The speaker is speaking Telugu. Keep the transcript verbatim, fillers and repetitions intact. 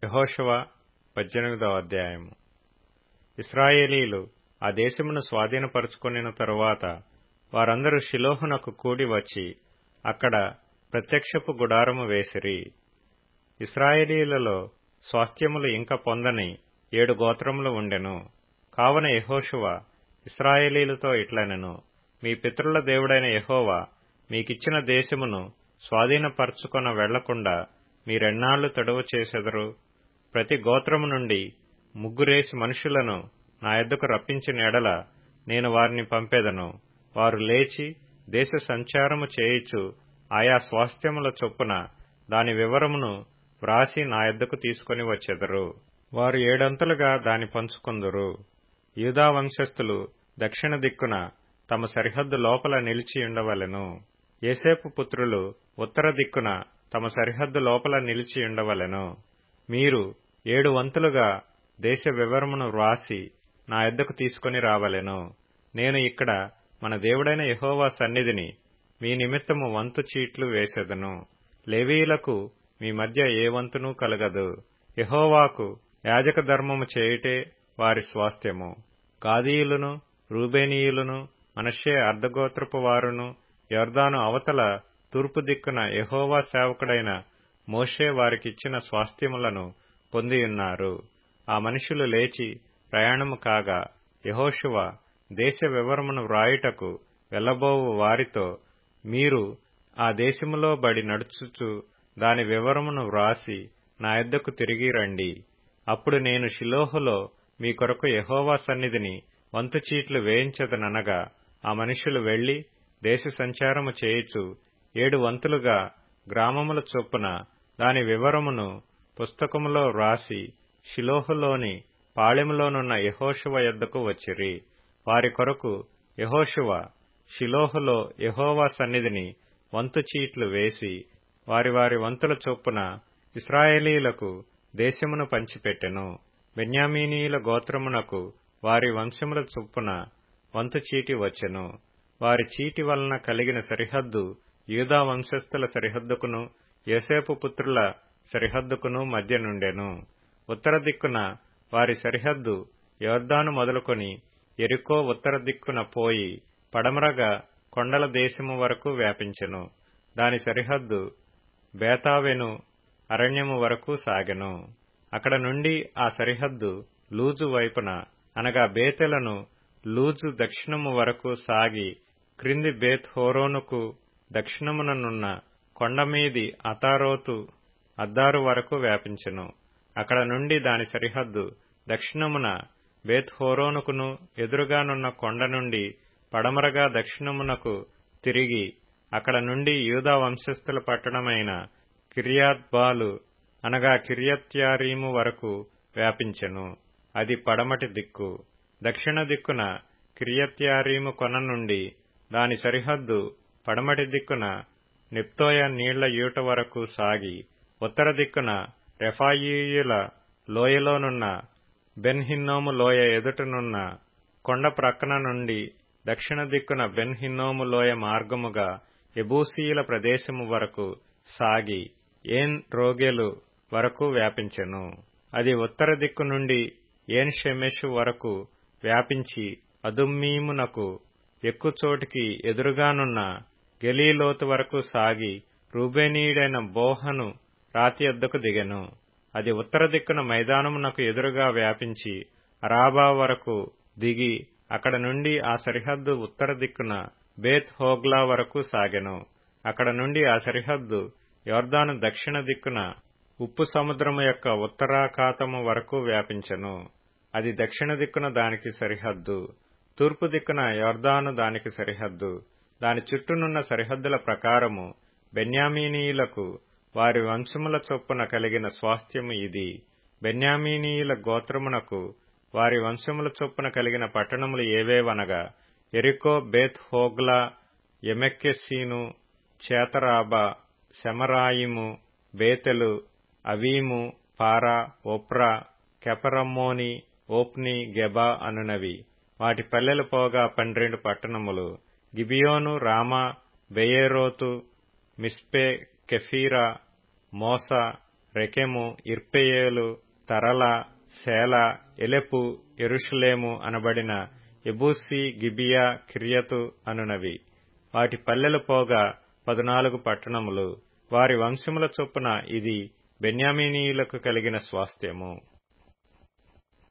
యెహోషువ పద్దెనిమిదవ అధ్యాయము. ఇశ్రాయేలీలు ఆ దేశమును స్వాధీనపరుచుకొనిన తరువాత వారందరూ షిలోహునకు కూడి వచ్చి అక్కడ ప్రత్యక్షపు గుడారము వేసిరి. ఇశ్రాయేలీలలో స్వాస్థ్యములు ఇంక పొందని ఏడు గోత్రములు ఉండెను. కావున యెహోషువ ఇశ్రాయేలీలతో ఇట్లనెను, మీ పితరుల దేవుడైన యెహోవా మీకిచ్చిన దేశమును స్వాధీనపరచుకొన వెళ్లకుండా మీరెన్నాళ్లు తడువు చేసెదరు? ప్రతి గోత్రము నుండి ముగ్గురేసి మనుషులను నా యొద్దకు రప్పించిన ఎడల నేను వారిని పంపెదను. వారు లేచి దేశ సంచారము చేయుచు ఆయా స్వాస్థ్యముల చొప్పున దాని వివరమును వ్రాసి నా యొద్దకు తీసుకొని వచ్చెదరు. వారు ఏడంతలుగా దాని పంచుకొందురు. యూదా వంశస్థులు దక్షిణ దిక్కున తమ సరిహద్దు లోపల నిలిచియుండవలెను. యోసేపు పుత్రులు ఉత్తర దిక్కున తమ సరిహద్దు లోపల నిలిచియుండవలెను. మీరు ఏడు వంతులుగా దేశ వివరమును వ్రాసి నా యొద్దకు తీసుకొని రావలెను. నేను ఇక్కడ మన దేవుడైన యెహోవా సన్నిధిని మీ నిమిత్తము వంతు చీట్లు వేసెదను. లేవీయులకు మీ మధ్య ఏ వంతునూ కలగదు. యెహోవాకు యాజక ధర్మము చేయుటే వారి స్వాస్థ్యము. గాదీయులను, రూబేనీయులను, మనష్షే అర్ధగోత్రపు వారును యొర్దాను అవతల తూర్పు దిక్కున యెహోవా సేవకుడైన మోషే వారికిచ్చిన స్వాస్థ్యములను పొందియున్నారు. ఆ మనుషులు లేచి ప్రయాణము కాగా యెహోషువ దేశ వివరమును వ్రాయుటకు వెళ్లబోవు వారితో, మీరు ఆ దేశములో బడి నడుచుచు దాని వివరమును వ్రాసి నా యొద్దకు తిరిగి రండి. అప్పుడు నేను షిలోహులో మీ కొరకు యెహోవా సన్నిధిని వంతు చీట్లు వేయించదననగా ఆ మనుషులు వెళ్లి దేశ సంచారము చేయుచు ఏడు వంతులుగా గ్రామముల చొప్పున దాని వివరమును పుస్తకములో వ్రాసి షిలోహులోని పాళెములోనున్న యెహోషువ యొద్దకు వచ్చిరి. వారి కొరకు యెహోషువ షిలోహులో యెహోవా సన్నిధిని వంతు చీట్లు వేసి వారి వారి వంతుల చొప్పున ఇశ్రాయేలీలకు దేశమును పంచిపెట్టెను. బెన్యామీనీయుల గోత్రమునకు వారి వంశముల చొప్పున వంతు చీటి వచ్చెను. వారి చీటి వలన కలిగిన సరిహద్దు యూదా వంశస్థుల సరిహద్దుకును యోసేపు పుత్రుల సరిహద్దుకును మధ్య నుండెను. ఉత్తర దిక్కున వారి సరిహద్దు యొర్దాను మొదలుకొని యెరికో ఉత్తర దిక్కున పోయి పడమరగా కొండల దేశము వరకు వ్యాపించెను. దాని సరిహద్దు బేతావెను అరణ్యము వరకు సాగెను. అక్కడ నుండి ఆ సరిహద్దు లూజు వైపున అనగా బేతెలను లూజు దక్షిణము వరకు సాగి క్రింది బేత్ హోరోనుకు దక్షిణముననున్న కొండమీది అతారోతు అద్దారు వరకు వ్యాపించెను. అక్కడ నుండి దాని సరిహద్దు దక్షిణమున బేత్ హోరోనుకును ఎదురుగానున్న కొండ నుండి పడమరగా దక్షిణమునకు తిరిగి అక్కడ నుండి యూదా వంశస్థుల పట్టణమైన కిర్యాత్ బాలు అనగా కిర్యత్యారీము వరకు వ్యాపించెను. అది పడమటి దిక్కు. దక్షిణ దిక్కున కిర్యత్యారీము కొన నుండి దాని సరిహద్దు పడమటి దిక్కున నెప్తోయ నీళ్ల యూట వరకు సాగి ఉత్తర దిక్కున రెఫాయీయుల లోయలోనున్న బెన్ హిన్నోము లోయ ఎదుటనున్న కొండ ప్రక్కన నుండి దక్షిణ దిక్కున బెన్ హిన్నోము లోయ మార్గముగా యెబూసీయుల ప్రదేశము వరకు సాగి ఏన్ రోగెలు వరకు వ్యాపించెను. అది ఉత్తర దిక్కు నుండి ఏన్ షెమెషు వరకు వ్యాపించి అదుమ్మీమునకు ఎక్కుచోటికి ఎదురుగానున్న గెలీలోతు వరకు సాగి రూబేనీయుడైన బోహను రాతి యొద్దకు దిగెను. అది ఉత్తర దిక్కున మైదానమునకు ఎదురుగా వ్యాపించి అరాబా వరకు దిగి అక్కడ నుండి ఆ సరిహద్దు ఉత్తర దిక్కున బేత్ హోగ్లా వరకు సాగెను. అక్కడ నుండి ఆ సరిహద్దు యొర్దాను దక్షిణ దిక్కున ఉప్పు సముద్రము యొక్క ఉత్తరాఖాతము వరకు వ్యాపించెను. అది దక్షిణ దిక్కున దానికి సరిహద్దు. తూర్పు దిక్కున యొర్దాను దానికి సరిహద్దు. దాని చుట్టూనున్న సరిహద్దుల ప్రకారము బెన్యామీనీయులకు వారి వంశముల చొప్పున కలిగిన స్వాస్థ్యము ఇది. బెన్యామీనీయుల గోత్రమునకు వారి వంశముల చొప్పున కలిగిన పట్టణములు ఏవేవనగా యెరికో, బేత్ హోగ్లా, యెమెక్కెసీను, చేతరాబా, సెమరాయిము, బేతెలు, అవీము, పారా, ఒప్రా, కెపరమ్మోని, ఓప్ని, గెబా అనునవి. వాటి పల్లెలు పోగా పన్నెండు పట్టణములు. గిబియోను, రామా, బెయేరోతు, మిస్పే, కెఫీరా, మోసా, రెకెము, ఇర్పెయేలు, తరల, సేల, ఎలెపు, యెరూషలేము అనబడిన ఎబూసి, గిబియా, కిర్యతు అనునవి. వాటి పల్లెలు పోగా పదునాలుగు పట్టణములు. వారి వంశముల చొప్పున ఇది బెన్యామీనీయులకు కలిగిన స్వాస్థ్యము.